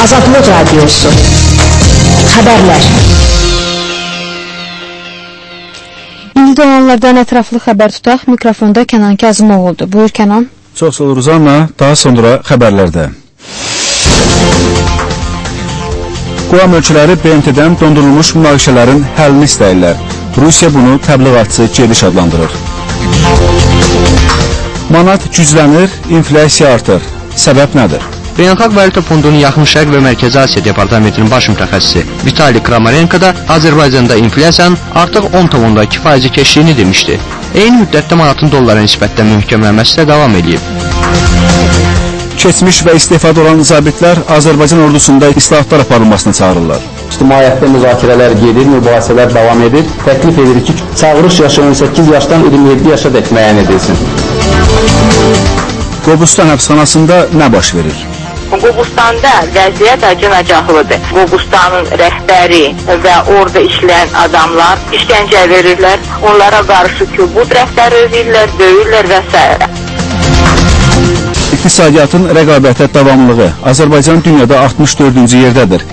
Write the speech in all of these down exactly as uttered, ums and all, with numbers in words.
Azadlıq Radyosu. Xəbərlər. İndi də onlardan ətraflı xəbər tutaq. Mikrofonda Kənan Kazımoğlu'dur. Buyur Kənan. Çox sağ ol Ruzanna. Daha sonra xəbərlərdə. Quam ölkələri B M T-dən dondurulmuş münaqişələrin həllini istəyirlər. Rusiya bunu təbliğatçı gediş adlandırır. Manat güclənir, inflyasiya artır. Səbəb nədir? Beynəlxalq Valyuta Fondunun Yaxın Şərq və Mərkəzi Asiya Departamentinin baş mütəxəssisi Vitali Kramarenko da Azərbaycanda inflyasiyanın artıq on nöqtə iki faizi keçdiyini demişdi. Eyni müddətdə manatın dollara nisbətən möhkəmlənməsi də davam edib. Keçmiş və istifada olan zabitlər Azərbaycan ordusunda islahatlar aparılmasını çağırırlar. İctimaiyyətdə müzakirələr gedir, mübahisələr davam edir. Təklif edirik ki, çağırış yaşı on səkkiz yaşdan iyirmi yeddi yaşa dək müəyyən edilsin. Qobustan həbsxanasında nə baş verir? Qobustanda vəziyyət acınacaqlıdır. Qobustanın rəhbəri və orada işləyən adamlar işgəncə verirlər, onlara qarşı kübud rəftar edirlər, döyürlər və s. İqtisadiyyatın rəqabətə davamlılığı. Azərbaycan dünyada altmış dördüncü yerdədir.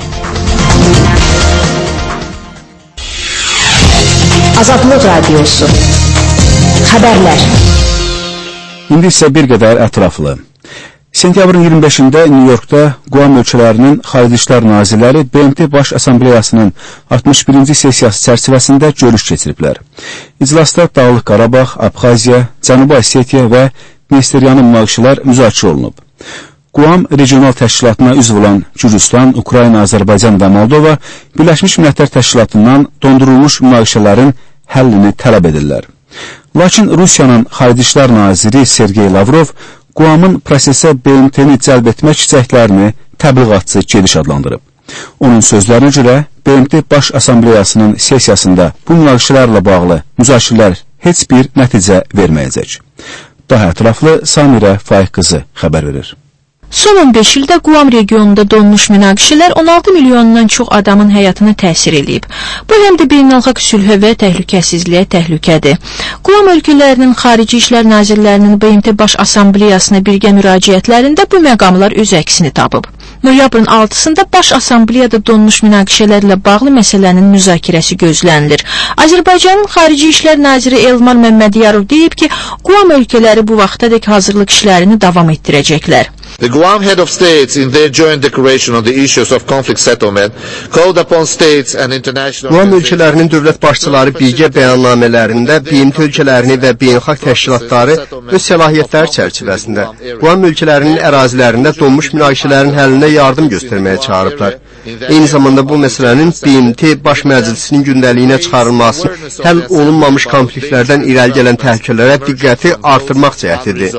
Azadlıq Radyosu. Xəbərlər. İndi isə bir qədər ətraflı. Sentyabrın iyirmi beşində Nyu-Yorkda Quam ölkələrinin Xarici İşlər Nazirləri B M T Baş Assambleyasının altmış birinci sessiyası çərçivəsində görüş keçiriblər. İclasda Dağlıq Qarabağ, Abxaziya, Cənubi Osetiya və Dnesteryanın münaqişələr müzakirə olunub. Quam regional təşkilatına üzv olan Gürcüstan, Ukrayna, Azərbaycan və Moldova Birləşmiş Millətlər Təşkilatından dondurulmuş münaqişələrin həllini tələb edirlər. Lakin Rusiyanın Xarici İşlər Naziri Sergey Lavrov Quamın prosesə B M T-ni cəlb etmək cəhdlərini təbliğatçı gediş adlandırıb. Onun sözlərinə görə B M T Baş Assambleyasının sessiyasında bu münaqişələrlə bağlı müzakirələr heç bir nəticə verməyəcək. Daha ətraflı Samirə Faiq qızı xəbər verir. Son on beş ildə Quam regionunda donmuş münaqişələr on altı milyondan çox adamın həyatına təsir edib. Bu həm də beynəlxalq sülhə və təhlükəsizliyə təhlükədir. Quam ölkələrinin Xarici İşlər Nazirlərinin B M T Baş Assambleyasına birgə müraciətlərində bu məqamlar öz əksini tapıb. Noyabrın altısında Baş Assambleyada donmuş münaqişələrlə bağlı məsələnin müzakirəsi gözlənilir. Azərbaycanın Xarici İşlər Naziri Elmar Məmmədiyarov deyib ki, Quam ölkələri bu vaxtadək hazırlıq işlərini davam etdirəcəklər. The Guam head of states in their joint declaration on the issues of conflict settlement called upon states and international Quam ölkələrinin dövlət başçıları birgə bəyannamələrində B M T ölkələrini və beynəlxalq təşkilatları öz səlahiyyətləri çərçivəsində Quam ölkələrinin ərazilərində donmuş münaqişələrin həllinə yardım göstərməyə çağırıblar. Eyni zamanda bu məsələnin B M T Baş Məclisinin gündəliyinə çıxarılması həll olunmamış konfliktlərdən irəli gələn təhlükələrə diqqəti artırmaq cəhdidir.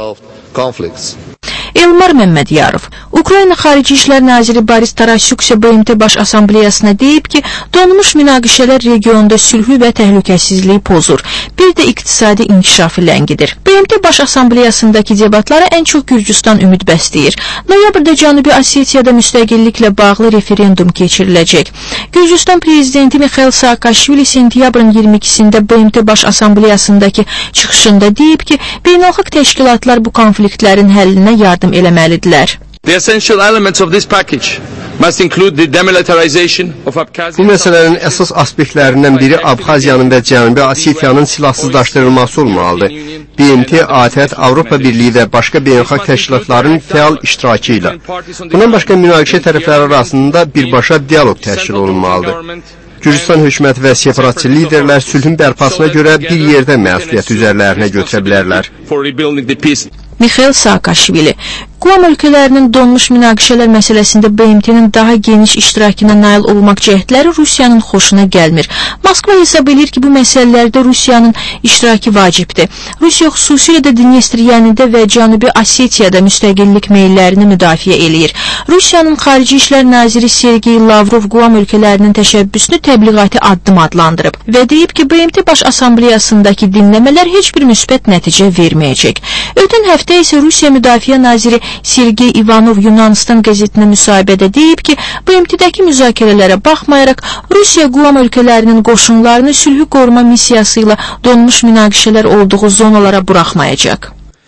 Elmar Məmmədiyarov, Ukrayna Xarici İşlər Naziri Boris Tarasyuk isə B M T Baş Assambleyasına deyib ki, donmuş münaqişələr regionda sülhü və təhlükəsizliyi pozur, bir də iqtisadi inkişafı ləngidir. B M T Baş Assambleyasındakı debatlara ən çox Gürcüstan ümid bəsləyir. Noyabrda Cənubi Osetiyada müstəqilliklə bağlı referendum keçiriləcək. Gürcüstan prezidenti Mikhail Saakashvili sentyabrın iyirmi ikisində B M T Baş Assambleyasındakı çıxışında deyib ki, beynəlxalq təşkilatlar bu konfliktlərin həllinə yardım eləməlidirlər. The essential elements of this package must include the demilitarization of Abkhazia. Bu məsələnin əsas aspektlərindən biri Abxaziyanın və Cənubi Osetiyanın silahsızlaşdırılması olmalıdır. B M T, A T Ə, Avropa Birliyi və başqa beynəlxalq təşkilatların fəal iştirakı ilə. Bundan başqa münaqişə tərəfləri arasında birbaşa dialoq təşkil olunmalıdır. Gürcüstan hökuməti və separatçı liderlər sülhün bərpasına görə bir yerdə məsuliyyət üzərlərinə götürə bilərlər. Mikhail Saakashvili, Quam ölkələrinin donmuş münaqişələr məsələsində B M T-nin daha geniş iştirakına nail olmaq cəhdləri Rusiyanın xoşuna gəlmir. Moskva hesab edir ki, bu məsələlərdə Rusiyanın iştirakı vacibdir. Rusiya xüsusilə də Dnestriyanidə və Cənubi Osetiyada müstəqillik meyllərini müdafiə eləyir. Rusiyanın Xarici İşlər Naziri Sergey Lavrov Quam ölkələrinin təşəbbüsünü təbliğati addım adlandırıb və deyib ki, B M T Baş Assambleyasındakı dinləmələr heç bir müsbət nəticə verməyəcək. Ötən həftə isə Rusiya Müdafiə Naziri Sergey Ivanov Yunanistan qəzetinə müsahibədə deyib ki, B M T-dəki müzakirələrə baxmayaraq Rusiya Quam ölkələrinin qoşunlarını sülhü qoruma missiyası ilə donmuş münaqişələr olduğu zonalara buraxmayacaq.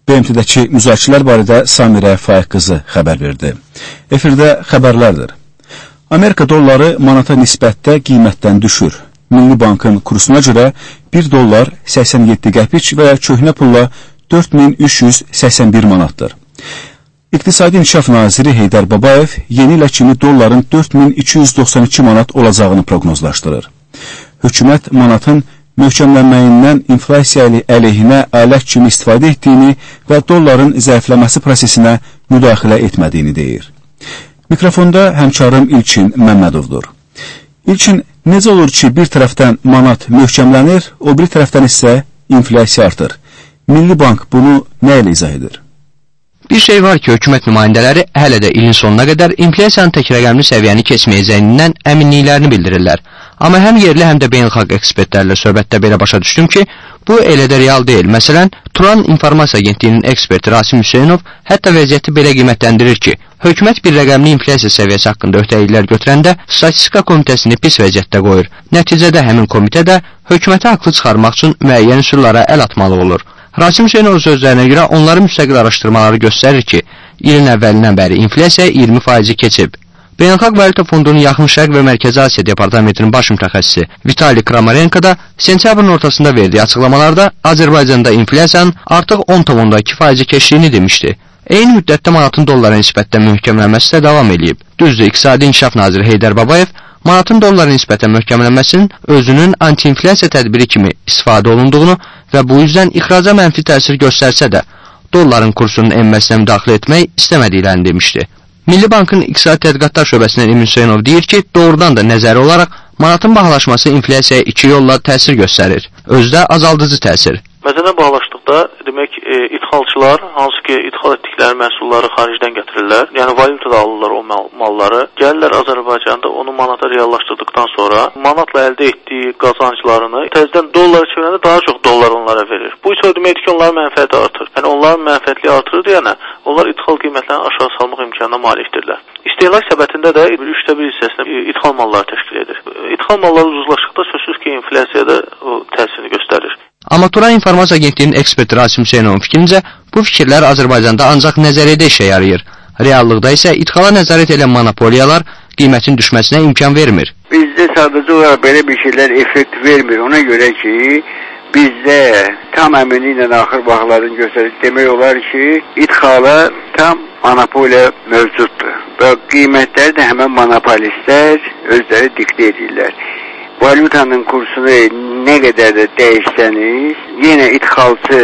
B M T-dəki müzakirələr barədə Samirə Faiq qızı xəbər verdi. Efirdə xəbərlərdir. Amerika dolları manata nisbətdə qiymətdən düşür. Milli Bankın kursuna görə bir dollar səksən yeddi qəpik və köhnə pulla dörd min üç yüz səksən bir manatdır. İqtisadi İnkişaf Naziri Heydər Babayev yeni ilə kimi dolların dörd min iki yüz doxsan iki manat olacağını proqnozlaşdırır. Hökumət manatın möhkəmlənməyindən inflasiya əleyhinə alət kimi istifadə etdiyini və dolların zəifləməsi prosesinə müdaxilə etmədiyini deyir. Mikrofonda həmkarım İlkin Məmmədovdur. İlkin, necə olur ki, bir tərəfdən manat möhkəmlənir, o bir tərəfdən isə inflasiya artır? Milli Bank bunu nə ilə izah edir? Bir şey var ki, hökumət nümayəndələri hələ də ilin sonuna qədər inflasiyanın tək rəqəmli səviyyəni keçməyəcəyindən əminliklərini bildirirlər. Amma həm yerli, həm də beynəlxalq ekspertlərlə söhbətdə belə başa düşdüm ki, bu elə də real deyil. Məsələn, Turan İnformasiya Agentliyinin eksperti Rasim Hüseynov hətta vəziyyəti belə qiymətləndirir ki, hökumət bir rəqəmli inflasiya səviyyəsi haqqında öhdəliklər götürəndə Statistika Komitəsini pis vəziyyətdə qoyur. Nəticədə həmin komitə də hökuməti haqlı çıxarmaq üçün müəyyən üsullara əl atmalı olur. Rasim Hüseynov sözlərinə görə onların müstəqil araşdırmaları göstərir ki, ilin əvvəlindən bəri inflasiya iyirmi faizi keçib. Beynəlxalq Valyuta Fondunun Yaxın Şərq və Mərkəzi Asiya Departamentinin baş mütəxəssisi Vitali Kramarenko da sentyabrın ortasında verdiyi açıqlamalarda Azərbaycanda inflasiyanın artıq on tam iki faizi keçdiyini demişdi. Eyni müddətdə manatın dollara nisbətən möhkəmlənməsi də davam edib. Düzdür, İqtisadi İnkişaf Naziri Heydər Babayev manatın dollara nisbətən möhkəmlənməsinin özünün anti-inflasiya tədbiri kimi istifadə olunduğunu və bu yüzdən ixraca mənfi təsir göstərsə də dolların kursunun enməsinə müdaxilə etmək istəmədiklərini demişdi. Milli Bankın İqtisadi Tədqiqatlar Şöbəsindən Emin Hüseynov deyir ki, doğrudan da nəzəri olaraq manatın bahalaşması inflasiyaya iki yolla təsir göstərir. Özdə azaldıcı təsir. Məsələn, bahalaşdıqda demək e, ithalçılar, hansı ki ithal etdikləri məhsulları xaricdən gətirirlər, yəni valyutada alırlar o mal malları, gəlirlər Azərbaycanda onu manata reallaşdırdıqdan sonra manatla əldə etdiyi qazanclarını təzədən dollara çevirəndə daha çox dollar onlara verir. Bu isə deməkdir ki, onların mənfəəti artır. Yəni onların mənfəətli artırır deyənə, onlar ithal qiymətlərini aşağı salmaq imkanına malikdirlər. İstehlak səbətində də üçdə bir hissəsini ithal malları təşkil edir. İthal malları ucuzlaşdıqda sözsüz ki, inflasiyada o təsirini göstərir. Amma Turan İnformasiya Agentliyinin eksperti Rasim Hüseynovun fikrincə, bu fikirlər Azərbaycanda ancaq nəzəriyyədə işə yarayır. Reallıqda isə idxala nəzarət edən monopoliyalar qiymətin düşməsinə imkan vermir. Bizdə sadəcə olaraq belə bir şeylər effekt vermir. Ona görə ki, bizdə tam əminliklə axır vaxtların göstərir. Demək olar ki, idxala tam monopoliya mövcuddur. Və qiymətləri də həmən monopolistlər özləri diktə edirlər. Valyutanın kursunu nə qədər də dəyişsəniz, yenə idxalçı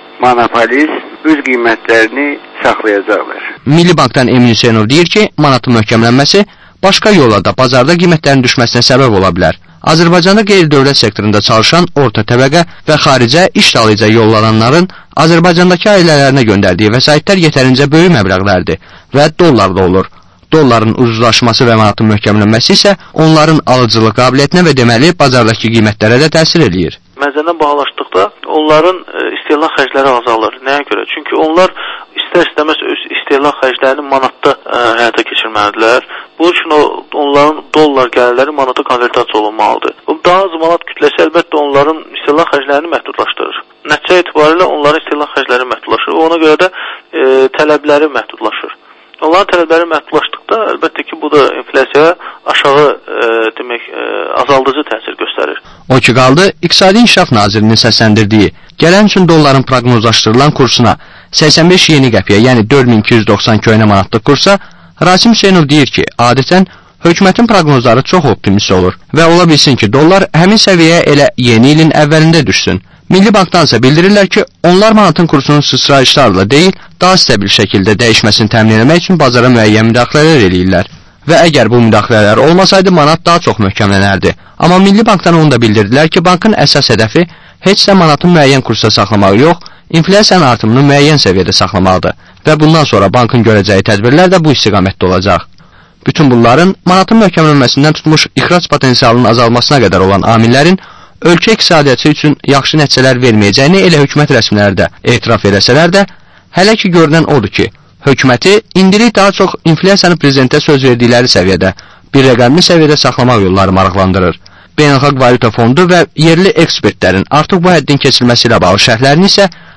monopolist öz qiymətlərini saxlayacaqlar. Milli Bankdan Emin Hüseynov deyir ki, manatın möhkəmlənməsi başqa yolla da bazarda qiymətlərin düşməsinə səbəb ola bilər. Azərbaycanda qeyri-dövlət sektorunda çalışan orta təbəqə və xaricə iş dalıca yollananların Azərbaycandakı ailələrinə göndərdiyi vəsaitlər yetərincə böyük məbləğlərdir və dollarda olur. Dolların ucuzlaşması və manatın möhkəmlənməsi isə onların alıcılıq qabiliyyətinə və deməli bazardakı qiymətlərə də təsir eləyir. Məzəndən bahalaşdıqda onların e, istehlak xərcləri azalır. Nəyə görə? Çünki onlar istər-istəməz öz istehlak xərclərini manatda e, həyata keçirməlidirlər. Bu üçün o, onların dollar gəlirləri manata konvertasiya olunmalıdır. Bu daha az manat kütləsi əlbəttə onların istehlak xərclərini məhdudlaşdırır. Nəticə etibarilə onların istehlak xərcləri məhdudlaşır. Ona görə də e, tələbləri məhdudlaşır. Onların tələbləri məhdudlaşdıqda əlbəttə ki, bu da inflasiyaya aşağı e, demək e, azaldıcı təsir göstərir. O ki qaldı, İqtisadi İnkişaf Nazirinin səsləndirdiyi gələn üçün dolların proqnozlaşdırılan kursuna səksən beş yeni qəpiyə, yəni dörd min iki yüz doxsan köhnə manatlıq kursa, Rasim Hüseynov deyir ki, adətən hökumətin proqnozları çox optimist olur və ola bilsin ki, dollar həmin səviyyəyə elə yeni ilin əvvəlində düşsün. Milli Bankdansa bildirirlər ki, onlar manatın kursunun sıçrayışlarla deyil, daha stabil şəkildə dəyişməsini təmin etmək üçün bazara müəyyən müdaxilələr eləyirlər. Və əgər bu müdaxilələr olmasaydı, manat daha çox möhkəmlənərdi. Amma Milli Bankdan onu da bildirdilər ki, bankın əsas hədəfi heç də manatın müəyyən kursa saxlamağı yox, inflasiyanın artımını müəyyən səviyyədə saxlamaqdır və bundan sonra bankın görəcəyi tədbirlər də bu istiqamətdə olacaq. Bütün bunların manatın möhkəmlənməsindən tutmuş ixrac potensialının azalmasına qədər olan amillərin ölkə iqtisadiyyatı üçün yaxşı nəticələr verməyəcəyini elə hökumət rəsmiləri də etiraf edəsələr də, hələ ki görünən odur ki, hökuməti indilik daha çox inflasiyanı prezidentə söz verdikləri səviyyədə, bir rəqəmli səviyyədə saxlamaq yolları maraqlandırır. Beynəlxalq Valyuta Fondu və yerli ekspertlərin artıq bu həddin keçilməsi ilə bağlı şərhlərini isə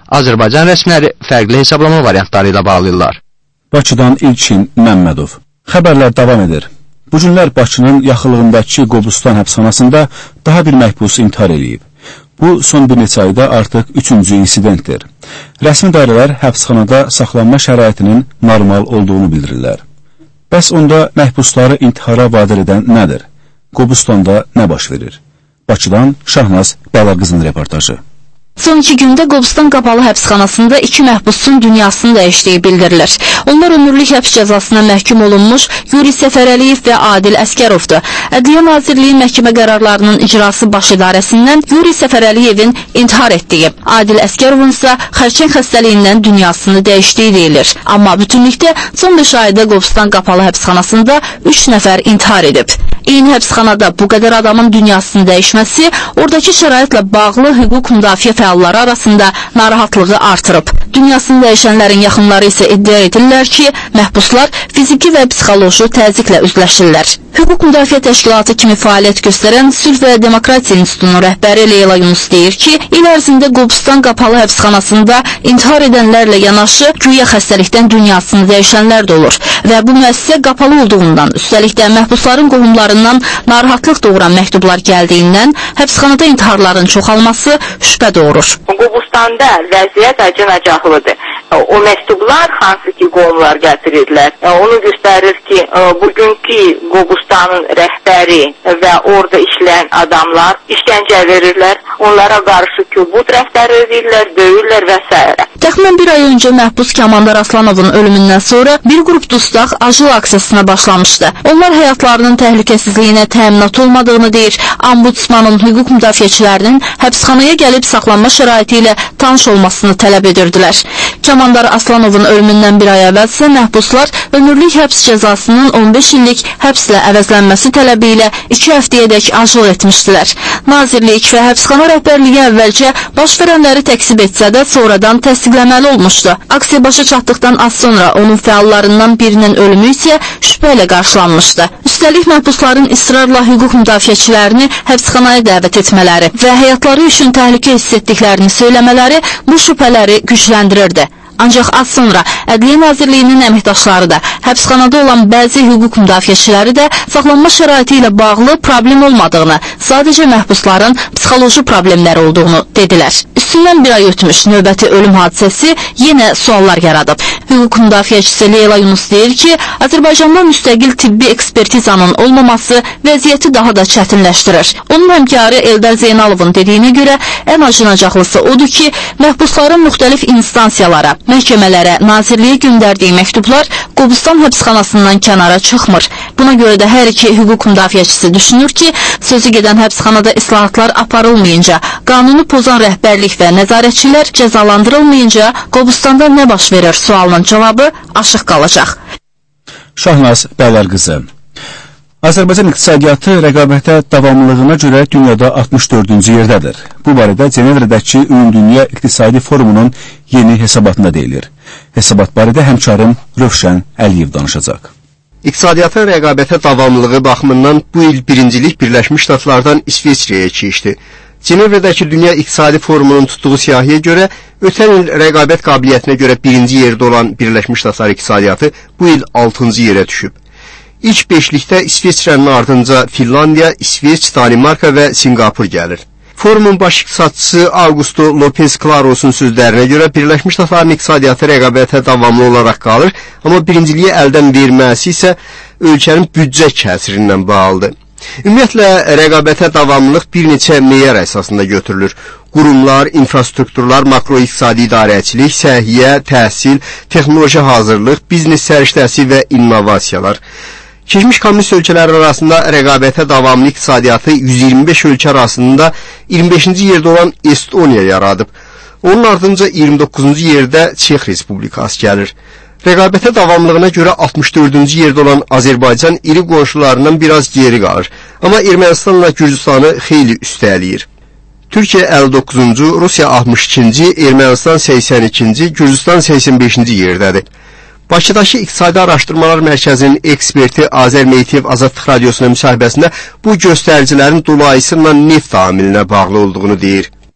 Azərbaycan rəsmiləri fərqli hesablama variantları ilə bağlayırlar. Bakıdan İlkin Məmmədov. Xəbərlər davam edir. Bu günlər Bakının yaxınlığındakı Qobustan həbsxanasında daha bir məhbus intihar edib. Bu, son bir neçə ayda artıq üçüncü insidentdir. Rəsmi dairələr həbsxanada saxlanma şəraitinin normal olduğunu bildirirlər. Bəs onda məhbusları intihara vadar edən nədir? Qobustanda nə baş verir? Bakıdan Şahnaz Bəlaqızın reportajı. Son iki gündə Qobustan qapalı həbsxanasında iki məhbusun dünyasını dəyişdiyi bildirilir. Onlar ömürlük həbs cəzasına məhkum olunmuş Yuri Səfərəliyev və Adil Əskərovdur. Ədliyyə Nazirliyi məhkəmə qərarlarının icrası baş idarəsindən Yuri Səfərəliyevin intihar etdiyi, Adil Əskərovun isə xərçəng xəstəliyindən dünyasını dəyişdiyi deyilir. Amma bütünlükdə son beş ayda Qobustan qapalı həbsxanasında üç nəfər intihar edib. Eyni həbsxanada bu qədər adamın dünyasını dəyişməsi oradakı şəraitlə bağlı hüquq müdafiə fəalları arasında narahatlığı artırıb. Dünyasını dəyişənlərin yaxınları isə iddia edirlər ki, məhbuslar fiziki və psixoloji təzyiqlə üzləşirlər. Hüquq Müdafiə Təşkilatı kimi fəaliyyət göstərən Sülh və Demokratiya İnstitutunun rəhbəri Leyla Yunus deyir ki, il ərzində Qobustan qapalı həbsxanasında intihar edənlərlə yanaşı güya xəstəlikdən dünyasını dəyişənlər də olur və bu müəssisə qapalı olduğundan, üstəlik də məhbusların qohumlarından narahatlıq doğuran məktublar gəldiyindən həbsxanada intiharların çoxalması şübhə doğurur. Qobustanda vəziyyət acınacaqlıdır. O məktublar hansı ki qohumlar gətirirlər, onu göstərir ki, bugünkü Qobustanın rəhbəri və orada işləyən adamlar işgəncə verirlər, onlara qarşı kübut rəftar edirlər, döyürlər və s. Təxminən bir ay öncə məhbus Kamandar Aslanovun ölümündən sonra bir qrup dustaq acıl aksiyasına başlamışdı. Onlar həyatlarının təhlükəsizliyinə təminat olmadığını deyir, Ombudsmanın hüquq müdafiəçilərinin həbsxanaya gəlib saxlanma şəraiti ilə tanış olmasını tələb edirdilər. Kamandar Aslanovun ölümündən bir ay əvvəlsə məhbuslar ömürlük həbs cəzasının on beş illik həbslə əvəzlənməsi tələbi ilə iki həftəyədək acılıq etmişdilər. Nazirlik və həbsxana rəhbərliyi əvvəlcə baş verənləri təksib etsə də sonradan təsdiqləməli olmuşdu. Aksiya başa çatdıqdan az sonra onun fəallarından birinin ölümü isə şübhə ilə qarşılanmışdı. Üstəlik məhbusların israrla hüquq müdafiəçilərini həbsxanaya dəvət etmələri və həyatları üçün təhlükə hiss etdiklərini söyləmələri bu şübhələri gücləndirirdi. Ancaq az sonra Ədliyyə Nazirliyinin əməkdaşları da, həbsxanada olan bəzi hüquq müdafiəçiləri də saxlanma şəraiti ilə bağlı problem olmadığını, sadəcə məhbusların psixoloji problemləri olduğunu dedilər. Üstündən bir ay ötmüş növbəti ölüm hadisəsi yenə suallar yaradıb. Hüquq müdafiəçisi Leyla Yunus deyir ki, Azərbaycanda müstəqil tibbi ekspertizanın olmaması vəziyyəti daha da çətinləşdirir. Onun həmkarı Eldar Zeynalovun dediyinə görə ən acınacaqlısı odur ki, məhbusların müxtəlif instansiyalara, məhkəmələrə, nazirliyə göndərdiyi məktublar Qobustan həbsxanasından kənara çıxmır. Buna görə də hər iki hüquq müdafiəçisi düşünür ki, sözü gedən həbsxanada islahatlar aparılmayınca, qanunu pozan rəhbərlik və nəzarətçilər cəzalandırılmayınca Qobustanda nə baş verir sualının cavabı aşıq qalacaq. Şahnaz Bəlaqızı. Azərbaycan iqtisadiyyatı rəqabətə davamlılığına görə dünyada altmış dördüncü yerdədir. Bu barədə Cenevrədəki Ümumdünya İqtisadi Forumunun yeni hesabatında deyilir. Hesabat barədə həmkarım Rövşən Əliyev danışacaq. İqtisadiyyatın rəqabətə davamlılığı baxımından bu il birincilik Birləşmiş Ştatlardan İsveçrəyə keçdi. Cenevrədəki Dünya İqtisadi Forumunun tutduğu siyahıya görə ötən il rəqabət qabiliyyətinə görə birinci yerdə olan Birləşmiş Ştatlar iqtisadiyyatı bu il altıncı yerə düşüb. İlk beşlikdə İsveçrənin ardınca Finlandiya, İsveç, Danimarka və Singapur gəlir. Forumun baş iqtisadçısı Augusto Lopez Claros'un sözlərinə görə Birləşmiş Ştatların iqtisadiyyatı rəqabətə davamlı olaraq qalır, amma birinciliyi əldən verməsi isə ölkənin büdcə kəsirindən bağlıdır. Ümumiyyətlə, rəqabətə davamlılıq bir neçə meyar əsasında götürülür. Qurumlar, infrastrukturlar, makroiqtisadi idarəçilik, səhiyyə, təhsil, texnoloji hazırlıq, biznes səriştəsi və innovasiyalar. Keçmiş kommunist ölkələr arasında rəqabətə davamlı iqtisadiyyatı yüz iyirmi beş ölkə arasında iyirmi beşinci yerdə olan Estoniya yaradıb. Onun ardınca iyirmi doqquzuncu yerdə Çex Respublikası gəlir. Rəqabətə davamlılığına görə altmış dördüncü yerdə olan Azərbaycan iri qonşularından biraz geri qalır. Amma Ermənistanla Gürcüstanı xeyli üstələyir. Türkiyə əlli doqquzuncu, Rusiya altmış ikinci, Ermənistan səksən ikinci, Gürcüstan səksən beşinci yerdədir. Bakıdakı İqtisadi Araşdırmalar Mərkəzinin eksperti Azər Meytev Azadlıq Radiosuna müsahibəsində bu göstəricilərin dolayısıyla neft amilinə bağlı olduğunu deyir.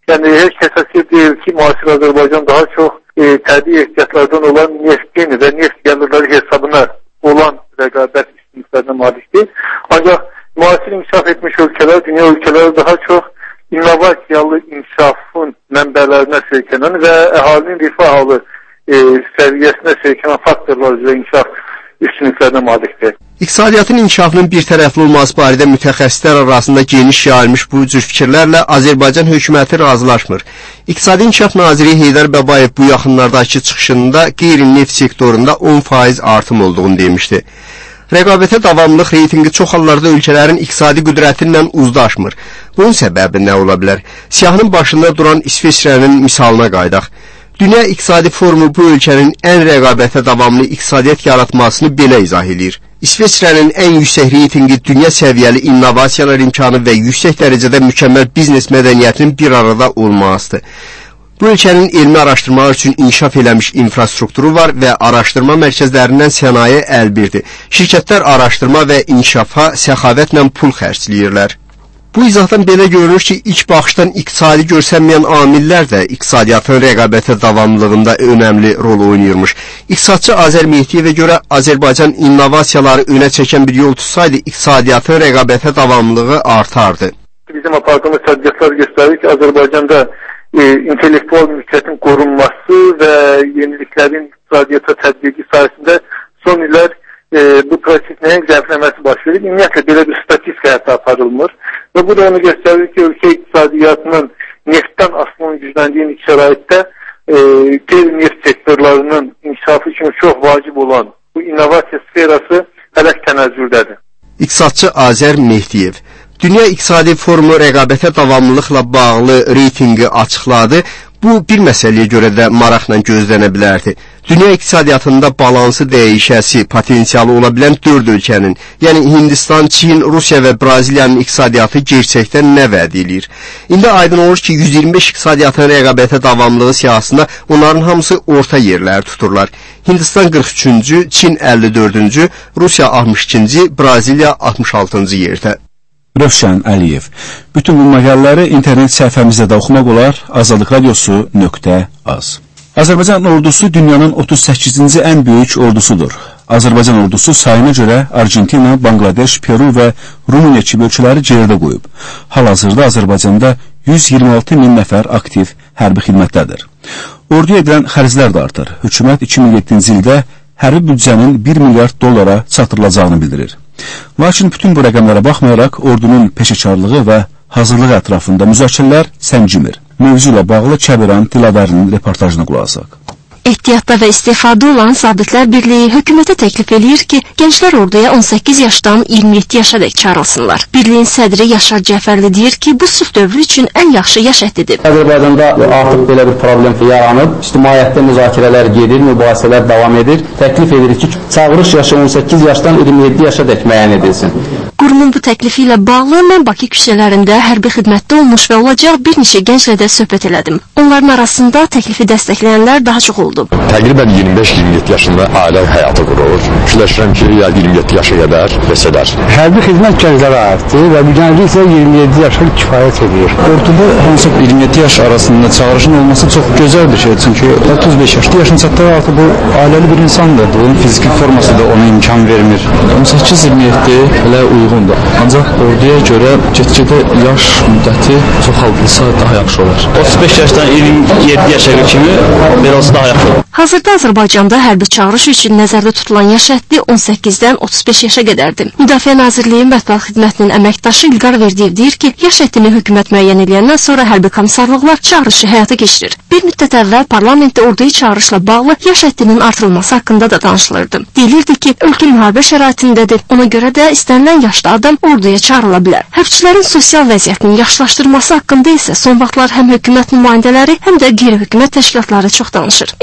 Yəni heç kəsə deyil ki, müasir Azərbaycan daha çox e, təbii ehtiyatlardan olan neftin və neft gəlirləri hesabına olan rəqabət üstünlüklərinə malikdir. Ancaq müasir inkişaf etmiş ölkələr, dünya ölkələri daha çox innovasiyalı inkişafın mənbələrinə söykənən və əhalinin rifah halı e, səviyyəsinə söykənən faktorlar üzrə inkişaf üstünlüklərinə malikdir. İqtisadiyyatın inkişafının bir tərəfli olması barədə mütəxəssislər arasında geniş yayılmış bu cür fikirlərlə Azərbaycan hökuməti razılaşmır. İqtisadi İnkişaf Naziri Heydər Babayev bu yaxınlardakı çıxışında qeyri-neft sektorunda on faiz artım olduğunu demişdi. Rəqabətə davamlılıq reytingi çox hallarda ölkələrin iqtisadi qüdrətinlə uzlaşmır. Bunun səbəbi nə ola bilər? Siyahının başında duran İsveçrənin misalına qaydaq. Dünya İqtisadi Forumu bu ölkənin ən rəqabətə davamlı iqtisadiyyat yaratmasını belə izah edir. İsveçrənin ən yüksək reytingi dünya səviyyəli innovasiyalar imkanı və yüksək dərəcədə mükəmməl biznes mədəniyyətinin bir arada olmasıdır. Bu ölkənin elmi araşdırmalar üçün inkişaf eləmiş infrastrukturu var və araşdırma mərkəzlərindən sənaye əlbirdir. Şirkətlər araşdırma və inkişafa səxavətlə pul xərcləyirlər. Bu izahdan belə görünür ki, ilk baxışdan iqtisadi görsənməyən amillər də iqtisadiyyatın rəqabətə davamlılığında önəmli rol oynayırmış. İqtisadçı Azər Mehdiyevə görə Azərbaycan innovasiyaları önə çəkən bir yol tutsaydı, iqtisadiyyatın rəqabətə davamlılığı artardı. Bizim apardığımız tədqiqatlar göstərir ki, Azərbaycanda e, intellektual mülkiyyətin qorunması və yeniliklərin iqtisadiyyata tətbiqi sayəsində son illər e, bu proses nəyin zəifləməsi baş verir. Ümumiyyətlə belə bir statistik həyata aparılmır. Və bu da onu göstərir ki, ölkə iqtisadiyyatının neftdən asılının gücləndiyi şəraitdə e, qeyri-neft sektorlarının inkişafı üçün çox vacib olan bu innovasiya sferası hələ tənəzzüldədir. İqtisadçı Azər Mehdiyev Dünya İqtisadi Forumu rəqabətə davamlılıqla bağlı reytingi açıqladı. Bu, bir məsələyə görə də maraqla gözlənə bilərdi. Dünya iqtisadiyyatında balansı dəyişəsi potensialı ola bilən dörd ölkənin, yəni Hindistan, Çin, Rusiya və Braziliyanın iqtisadiyyatı gerçəkdən nə vəd edir? İndi aydın olur ki, yüz iyirmi beş iqtisadiyyatın rəqabətə davamlılığı siyasında onların hamısı orta yerlər tuturlar. Hindistan qırx üçüncü, Çin əlli dördüncü, Rusiya altmış ikinci, Braziliya altmış altıncı yerdə. Rövşən Əliyev. Bütün bu məqalələri internet səhifəmizdə də oxumaq olar. azadlıq radiosu nöqtə az. Azərbaycan ordusu dünyanın otuz səkkizinci ən böyük ordusudur. Azərbaycan ordusu sayına görə Argentina, Bangladeş, Peru və Rumıniya kimi ölkələri geridə qoyub. Hal-hazırda Azərbaycanda yüz iyirmi altı min nəfər aktiv hərbi xidmətdədir. Orduya edilən xərclər də artır. Hökumət iki min yeddinci ildə hərbi büdcənin bir milyard dollara çatdırılacağını bildirir. Lakin bütün bu rəqəmlərə baxmayaraq, ordunun peşəkarlığı və hazırlığı ətrafında müzakirələr səncimir. Mövzu ilə bağlı Kəbiran Dilavərinin reportajına qulaq asaq. Ehtiyatda və istifadə olan Zabitlər Birliyi hökumətə təklif eləyir ki, gənclər orduya on səkkiz yaşdan iyirmi yeddi yaşa dək çağırılsınlar. Birliyin sədri Yaşar Cəfərli deyir ki, bu sülh dövrü üçün ən yaxşı yaş həddidir. Azərbaycanda artıq belə bir problem yaranıb, ictimaiyyətdə müzakirələr gedir, mübahisələr davam edir. Təklif edirik ki, çağırış yaşı on səkkiz yaşdan iyirmi yeddi yaşa dək müəyyən edilsin. Qurumun bu təklifi ilə bağlı mən Bakı küçələrində hərbi xidmətdə olmuş və olacaq bir neçə gənclə də söhbət elədim. Onların arasında təklifi dəstəkləyənlər daha çox oldu. Təqribən iyirmi beş iyirmi yeddi yaşında ailə həyatı qurur. Fikirləşirəm ki, ya iyirmi yeddi yaşa qədər desələr. Hərbi xidmət gənclərə aiddir və bu gənclik isə iyirmi yeddi yaşa kifayət edir. Orduda hansı iyirmi yeddi yaş arasında çağırışın olması çox gözəl bir şey. Çünki otuz beş yaş yaşını çatdıran artıq bu ailəli bir insandır. Bunun fiziki forması da ona imkan vermir. on səkkiz iyirmi yeddi elə uyğundur. Ancaq orduya görə get-gedə yaş müddəti çox halqlısa daha yaxşı olar. otuz beş yaşdan iyirmi yeddi yaşa kimi belə olsa daha yaxşı olur. Hazırda Azərbaycanda hərbi çağırış üçün nəzərdə tutulan yaş həddi on səkkizdən otuz beş yaşa qədərdir. Müdafiə Nazirliyi Mətbuat Xidmətinin əməkdaşı İlqar Verdiyev deyir ki, yaş həddini hökumət müəyyən edəndən sonra hərbi komissarlıqlar çağırışı həyata keçirir. Bir müddət əvvəl parlamentdə orduya çağırışla bağlı yaş həddinin artırılması haqqında da danışılırdı. Deyilirdi ki, ölkə müharibə şəraitindədir. Ona görə də istənilən yaşda adam orduya çağırıla bilər. Hərbçilərin sosial vəziyyətinin yaxşılaşdırılması haqqında isə son vaxtlar həm hökumət nümayəndələri, həm də qeyri-hökumət təşkilatları çox danışır. Ehtiyatda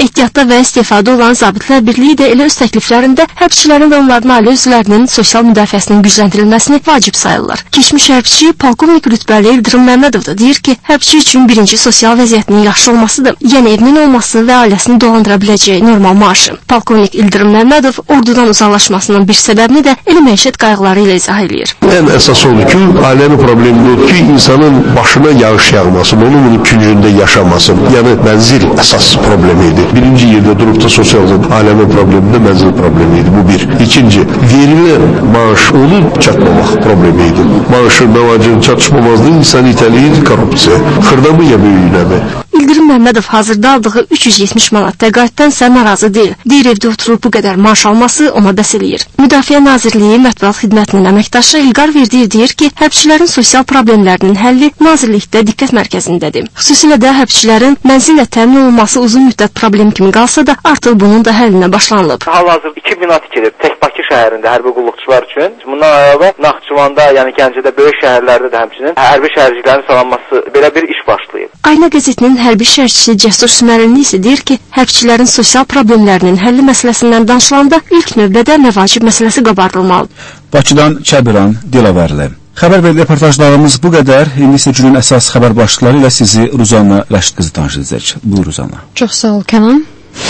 və istifada olan Zabitlər Birliyi də elə öz təkliflərində hərbçilərin və onların ailə üzvlərinin sosial müdafiəsinin gücləndirilməsini vacib sayırlar. Keçmiş hərbçi polkovnik rütbəli İldırım Məmmədov da deyir ki, hərbçi üçün birinci sosial vəziyyətinin yaxşı olmasıdır. Yəni evinin olması və ailəsini dolandıra biləcəyi normal maaşı. Polkovnik İldırım Məmmədov ordudan uzaqlaşmasının bir səbəbini də elə məişət qayğıları ilə izah edir. Ən əsas odur ki, ailənin problemi odur ki, insanın başına yağış yağmasın, onun küncündə yaşamasın. Yəni mənzil əsas problemi idi. Birinci yerdə durub da sosial ailənin problemində mənzil problemi idi. Bu bir. İkinci, verilən maaş onu çatmamaq problemi idi. Maaşın məvacının çatışmamazlığı insan itəliyir korrupsiya. Xırdamı ya böyüyünəmi? İldırım Məmmədov hazırda aldığı üç yüz yetmiş manat təqaüddənsə narazı deyil. Deyir evdə oturub bu qədər maaş alması ona bəs eləyir. Müdafiə Nazirliyi Mətbuat Xidmətinin əməkdaşı İlqar Verdiyev deyir ki, hərbçilərin sosial problemlərinin həlli nazirlikdə diqqət mərkəzindədir. Xüsusilə də hərbçilərin mənzillə təmin olunması uzun müddət problem kimi qalsa da artıq bunun da həllinə başlanılıb. Hal-hazırda iki bina tikilib tək Bakı şəhərində hərbi qulluqçular üçün. Bundan əlavə Naxçıvanda, yəni Gəncədə, böyük şəhərlərdə də həmçinin hərbi şəhərcilərin salanması belə bir iş başlayıb. Ayna qəzetinin hərbi şərhçisi Cəsur Sümərinli isə deyir ki, hərbçilərin sosial problemlərinin həlli məsələsindən danışılanda ilk növbədə məvacib məsələsi qabardılmalıdır. Bakıdan Kəbiran Dilavərli. Xəbər və reportajlarımız bu qədər. İndi isə günün əsas xəbər başlıqları ilə sizi Ruzanna Rəşid qızı tanış edəcək. Buyur Ruzanna. Çox sağ ol Kənan.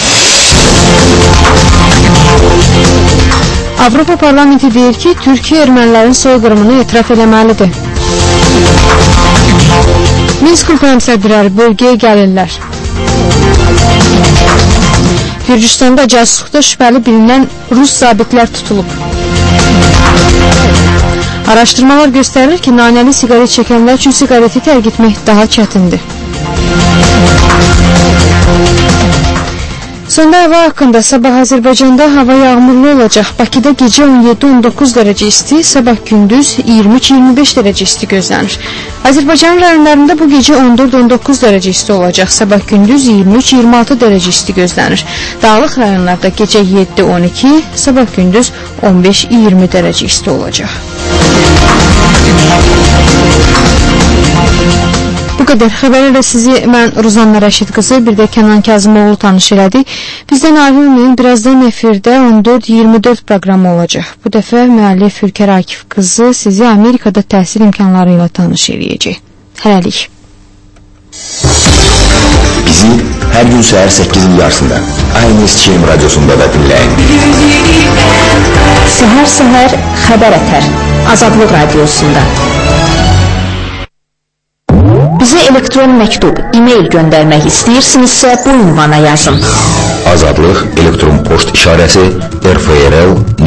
Avropa Parlamenti deyir ki, Türkiyə ermənilərin soyqırımını etiraf eləməlidir. Minsk qrupu həmsədrləri bölgəyə gəlirlər. Gürcüstanda casusluqda şübhəli bilinən Rus zabitlər tutulub. Araşdırmalar göstərir ki, nanəli siqaret çəkənlər üçün siqareti tərk etmək daha çətindir. Sonda hava haqqında sabah Azərbaycanda hava yağmurlu olacaq. Bakıda gecə on yeddi on doqquz dərəcə isti, sabah gündüz iyirmi üç iyirmi beş dərəcə isti gözlənir. Azərbaycan rayonlarında bu gecə on dörd on doqquz dərəcə isti olacaq, sabah gündüz iyirmi üç iyirmi altı dərəcə isti gözlənir. Dağlıq rayonlarda gecə yeddi on iki, sabah gündüz on beş iyirmi dərəcə isti olacaq. Bu qədər xəbərlə sizi mən Ruzanna Rəşid qızı, bir də Kənan Kazımoğlu tanış elədik. Bizdən ayrılmayın, birazdan efirdə on dörd iyirmi dörd proqramı olacaq. Bu dəfə müəllif Ülkər Akif qızı sizi Amerikada təhsil imkanları ilə tanış eləyəcək. Hələlik. Bizi hər gün səhər səkkizin yarısında Aynı İstişim Radyosunda da dinləyin. Səhər-səhər xəbər ətər Azadlıq Radyosunda. Bizə elektron məktub, e-mail göndərmək istəyirsinizsə bu ünvana yazın. Azadlıq elektron poçt işarəsi R F R L